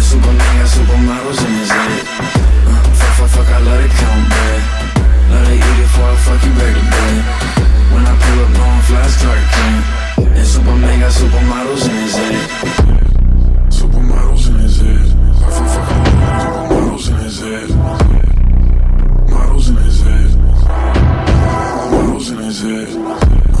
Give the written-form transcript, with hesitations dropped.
Superman got supermodels in his head. Fuck, I let it count bad. Let her eat it before I fuck you back to bed. When I pull up, on flash Clark Kent. And Superman got supermodels in his head. Supermodels in his head. Fuck, supermodels in his head. Models in his head. Models in his head.